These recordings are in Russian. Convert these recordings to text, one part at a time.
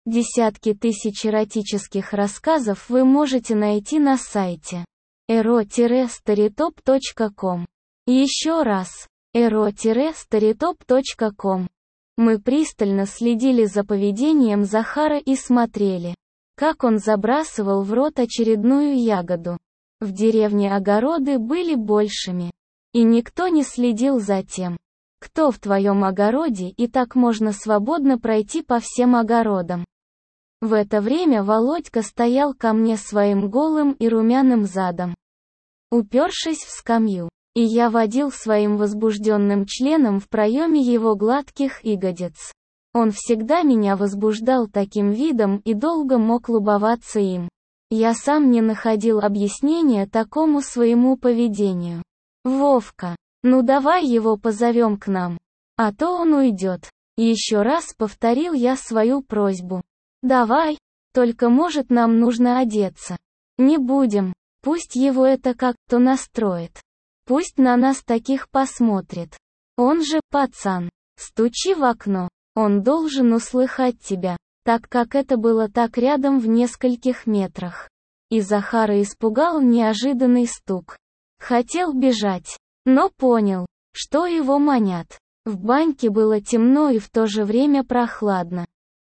Десятки тысяч эротических рассказов вы можете найти на сайте ero-storytop.com. Еще раз, ero-storytop.com. Мы пристально следили за поведением Захара и смотрели, как он забрасывал в рот очередную ягоду. В деревне огороды были большими, и никто не следил за тем, кто в твоем огороде, и так можно свободно пройти по всем огородам. В это время Володька стоял ко мне своим голым и румяным задом, упершись в скамью, и я водил своим возбужденным членом в проеме его гладких ягодиц. Он всегда меня возбуждал таким видом и долго мог любоваться им. Я сам не находил объяснения такому своему поведению. «Вовка, ну давай его позовем к нам, а то он уйдет». Еще раз повторил я свою просьбу. «Давай, только может нам нужно одеться. Не будем, пусть его это как-то настроит. Пусть на нас таких посмотрит. Он же пацан. Стучи в окно, он должен услыхать тебя», так как это было так рядом в нескольких метрах. И Захара испугал неожиданный стук. Хотел бежать, но понял, что его манят. В баньке было темно и в то же время прохладно.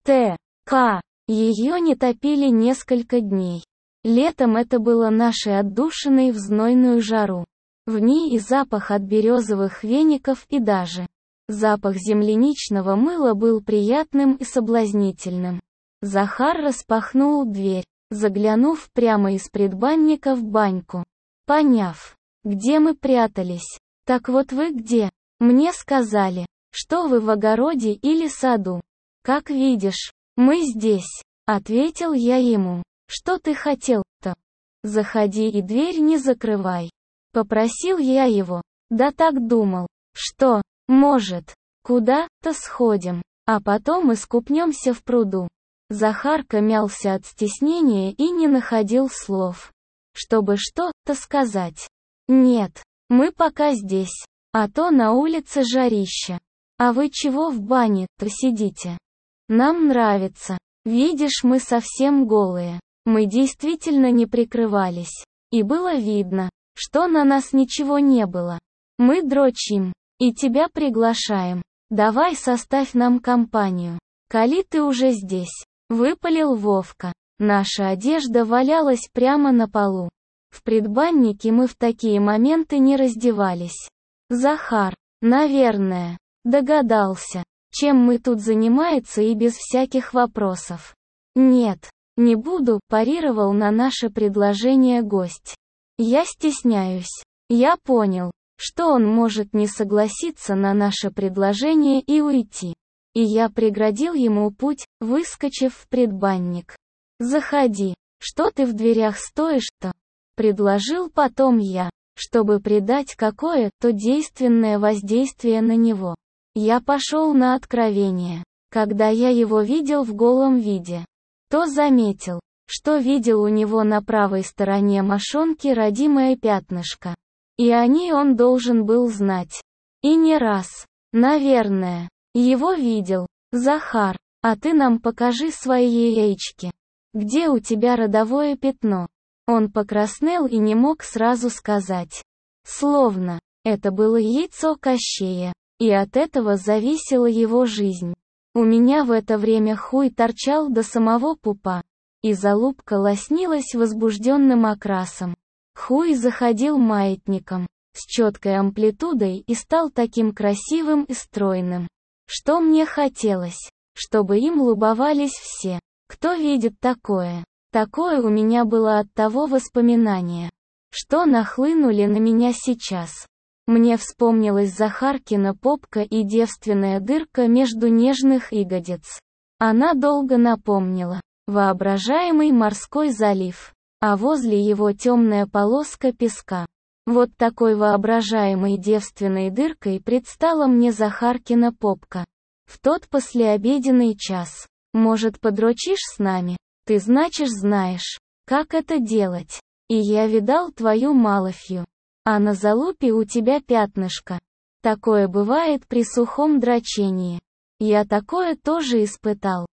Ее не топили несколько дней. Летом это было нашей отдушиной в знойную жару. В ней и запах от березовых веников, и даже запах земляничного мыла был приятным и соблазнительным. Захар распахнул дверь, заглянув прямо из предбанника в баньку. Поняв, где мы прятались. «Так вот вы где? Мне сказали, что вы в огороде или саду. Как видишь, мы здесь», — ответил я ему. «Что ты хотел-то? Заходи и дверь не закрывай», — попросил я его. Да так думал, что, может, куда-то сходим, а потом искупнемся в пруду. Захарка мялся от стеснения и не находил слов, чтобы что-то сказать. «Нет, мы пока здесь, а то на улице жарища. А вы чего в бане-то сидите? Нам нравится. Видишь, мы совсем голые». Мы действительно не прикрывались, и было видно, что на нас ничего не было. «Мы дрочим, и тебя приглашаем. Давай составь нам компанию. Коли ты уже здесь», — выпалил Вовка. Наша одежда валялась прямо на полу. В предбаннике мы в такие моменты не раздевались. Захар, наверное, догадался, чем мы тут занимаемся, и без всяких вопросов. «Нет, не буду», — парировал на наше предложение гость. «Я стесняюсь». Я понял, что он может не согласиться на наше предложение и уйти. И я преградил ему путь, выскочив в предбанник. «Заходи, что ты в дверях стоишь-то?» — предложил потом я, чтобы придать какое-то действенное воздействие на него. Я пошел на откровение. Когда я его видел в голом виде, то заметил, что видел у него на правой стороне мошонки родимое пятнышко. И о ней он должен был знать. И не раз. Наверное. Его видел. «Захар, а ты нам покажи свои яички. Где у тебя родовое пятно?» Он покраснел и не мог сразу сказать. Словно, это было яйцо Кощея, и от этого зависела его жизнь. У меня в это время хуй торчал до самого пупа, и залупка лоснилась возбужденным окрасом. Хуй заходил маятником, с четкой амплитудой, и стал таким красивым и стройным, что мне хотелось, чтобы им любовались все, кто видит такое. Такое у меня было от того воспоминания, что нахлынули на меня сейчас. Мне вспомнилась Захаркина попка и девственная дырка между нежных ягодиц. Она долго напомнила воображаемый морской залив, а возле его темная полоска песка. Вот такой воображаемой девственной дыркой предстала мне Захаркина попка. В тот послеобеденный час. «Может, подрочишь с нами? Ты, значит, знаешь, как это делать. И я видал твою малофью. А на залупе у тебя пятнышко. Такое бывает при сухом дрочении. Я такое тоже испытал.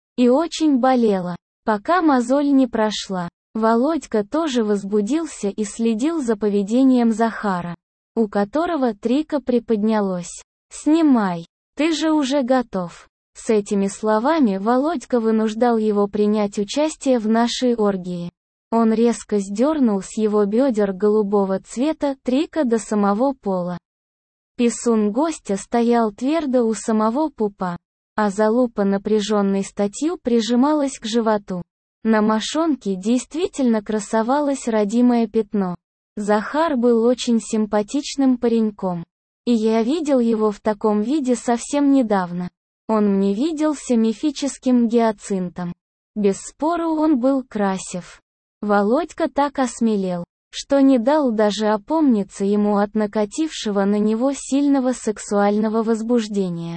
И очень болела, пока мозоль не прошла. Володька тоже возбудился и следил за поведением Захара, у которого трика приподнялось. «Снимай, ты же уже готов». С этими словами Володька вынуждал его принять участие в нашей оргии. Он резко сдернул с его бедер голубого цвета трика до самого пола. Писун гостя стоял твердо у самого пупа, а залупа напряженной статью прижималась к животу. На мошонке действительно красовалось родимое пятно. Захар был очень симпатичным пареньком. И я видел его в таком виде совсем недавно. Он мне виделся мифическим гиацинтом. Без спору он был красив. Володька так осмелел, что не дал даже опомниться ему от накатившего на него сильного сексуального возбуждения.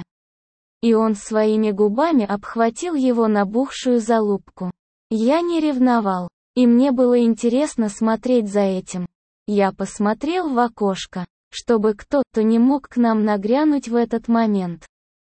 И он своими губами обхватил его набухшую залупку. Я не ревновал, и мне было интересно смотреть за этим. Я посмотрел в окошко, чтобы кто-то не мог к нам нагрянуть в этот момент.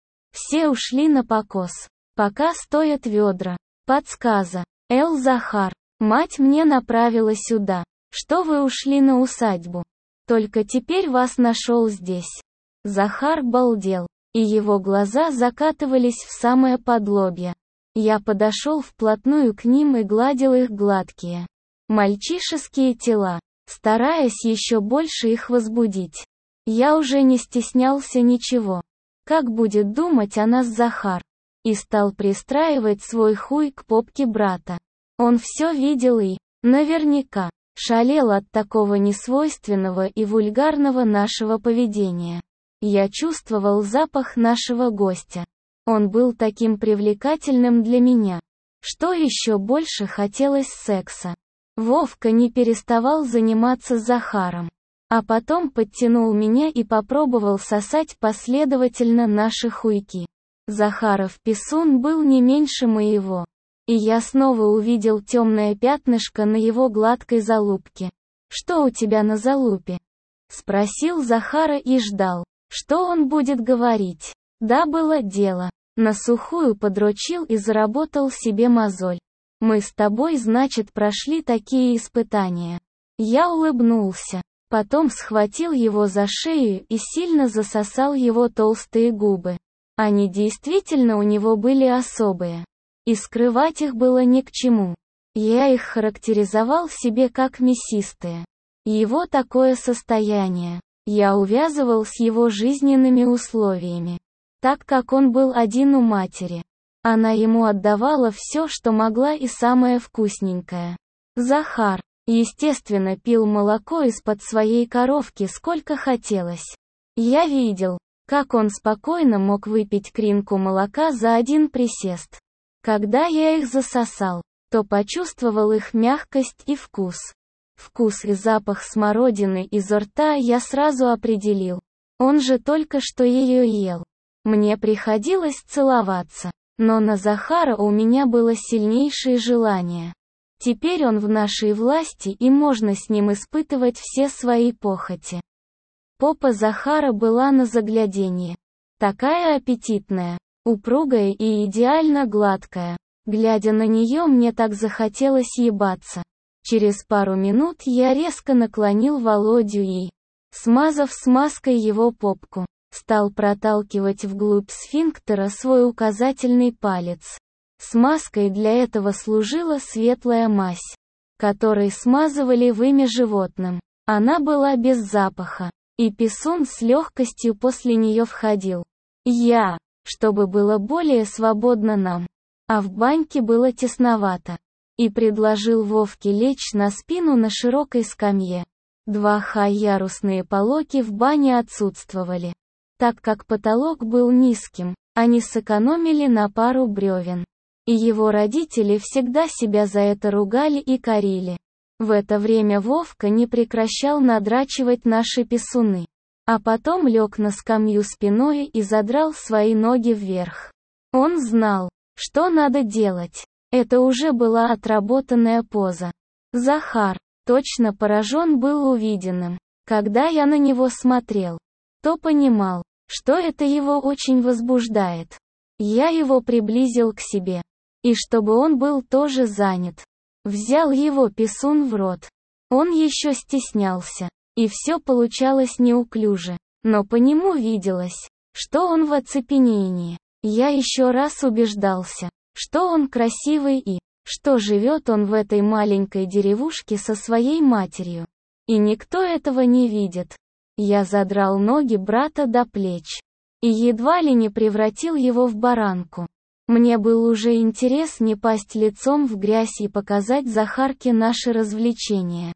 Все ушли на покос, пока стоят ведра. Подсказа. Захар, мать мне направила сюда, что вы ушли на усадьбу. Только теперь вас нашел здесь. Захар балдел, и его глаза закатывались в самое подлобье. Я подошел вплотную к ним и гладил их гладкие, мальчишеские тела, стараясь еще больше их возбудить. Я уже не стеснялся ничего. Как будет думать о нас Захар? И стал пристраивать свой хуй к попке брата. Он все видел и, наверняка, шалел от такого несвойственного и вульгарного нашего поведения. Я чувствовал запах нашего гостя. Он был таким привлекательным для меня, что еще больше хотелось секса. Вовка не переставал заниматься с Захаром, а потом подтянул меня и попробовал сосать последовательно наши хуйки. Захаров писун был не меньше моего, и я снова увидел темное пятнышко на его гладкой залупке. «Что у тебя на залупе?» — спросил Захара и ждал, что он будет говорить. Да, было дело. На сухую подрочил и заработал себе мозоль. Мы с тобой, значит, прошли такие испытания. Я улыбнулся. Потом схватил его за шею и сильно засосал его толстые губы. Они действительно у него были особые. И скрывать их было ни к чему. Я их характеризовал себе как мясистые. Его такое состояние. Я увязывал с его жизненными условиями. Так как он был один у матери. Она ему отдавала все, что могла, и самое вкусненькое. Захар, естественно, пил молоко из-под своей коровки сколько хотелось. Я видел, как он спокойно мог выпить кринку молока за один присест. Когда я их засосал, то почувствовал их мягкость и вкус. Вкус и запах смородины изо рта я сразу определил. Он же только что ее ел. Мне приходилось целоваться, но на Захара у меня было сильнейшее желание. Теперь он в нашей власти и можно с ним испытывать все свои похоти. Попа Захара была на загляденье. Такая аппетитная, упругая и идеально гладкая. Глядя на нее, мне так захотелось ебаться. Через пару минут я резко наклонил Володю и, смазав смазкой его попку, стал проталкивать вглубь сфинктера свой указательный палец. Смазкой для этого служила светлая мазь, которой смазывали вымя животным. Она была без запаха, и писун с легкостью после нее входил. Чтобы было более свободно нам, а в баньке было тесновато, и предложил Вовке лечь на спину на широкой скамье. 2 ярусные полоки в бане отсутствовали. Так как потолок был низким, они сэкономили на пару бревен. И его родители всегда себя за это ругали и корили. В это время Вовка не прекращал надрачивать наши писуны. А потом лег на скамью спиной и задрал свои ноги вверх. Он знал, что надо делать. Это уже была отработанная поза. Захар точно поражен был увиденным. Когда я на него смотрел, то понимал, что это его очень возбуждает. Я его приблизил к себе. И чтобы он был тоже занят. Взял его писун в рот. Он еще стеснялся. И все получалось неуклюже. Но по нему виделось, что он в оцепенении. Я еще раз убеждался, что он красивый и, что живет он в этой маленькой деревушке со своей матерью. И никто этого не видит. Я задрал ноги брата до плеч. И едва ли не превратил его в баранку. Мне был уже интерес не пасть лицом в грязь и показать Захарке наши развлечения.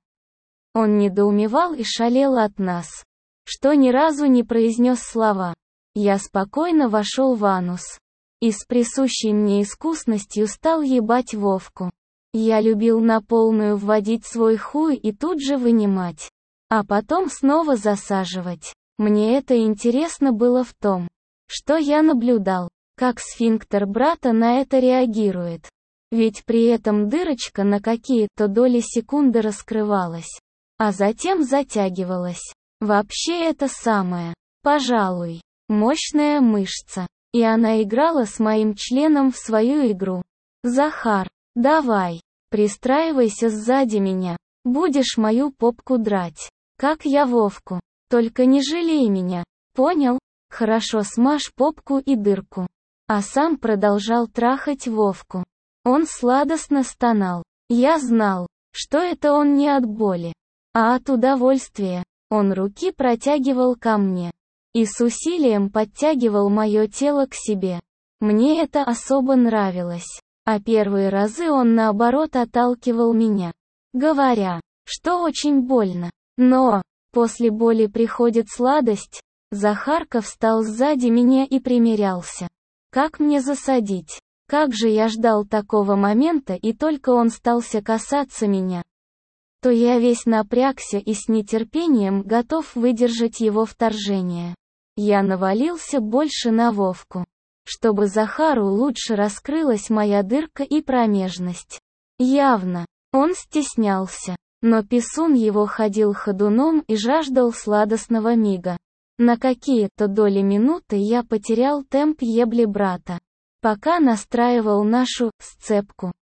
Он недоумевал и шалел от нас, что ни разу не произнес слова. Я спокойно вошел в анус. И с присущей мне искусностью стал ебать Вовку. Я любил на полную вводить свой хуй и тут же вынимать. А потом снова засаживать. Мне это интересно было в том, что я наблюдал, как сфинктер брата на это реагирует. Ведь при этом дырочка на какие-то доли секунды раскрывалась, а затем затягивалась. Вообще это самое, пожалуй, мощная мышца. И она играла с моим членом в свою игру. «Захар, давай, пристраивайся сзади меня. Будешь мою попку драть, как я Вовку. Только не жалей меня, понял? Хорошо, смажь попку и дырку». А сам продолжал трахать Вовку. Он сладостно стонал. Я знал, что это он не от боли, а от удовольствия. Он руки протягивал ко мне и с усилием подтягивал мое тело к себе. Мне это особо нравилось. А первые разы он наоборот отталкивал меня, говоря, что очень больно. Но, после боли приходит сладость. Захарка встал сзади меня и примерялся. Как мне засадить? Как же я ждал такого момента, и только он стался касаться меня, то я весь напрягся и с нетерпением готов выдержать его вторжение. Я навалился больше на Вовку, чтобы Захару лучше раскрылась моя дырка и промежность. Явно, он стеснялся, но писун его ходил ходуном и жаждал сладостного мига. На какие-то доли минуты я потерял темп ебли брата, пока настраивал нашу сцепку.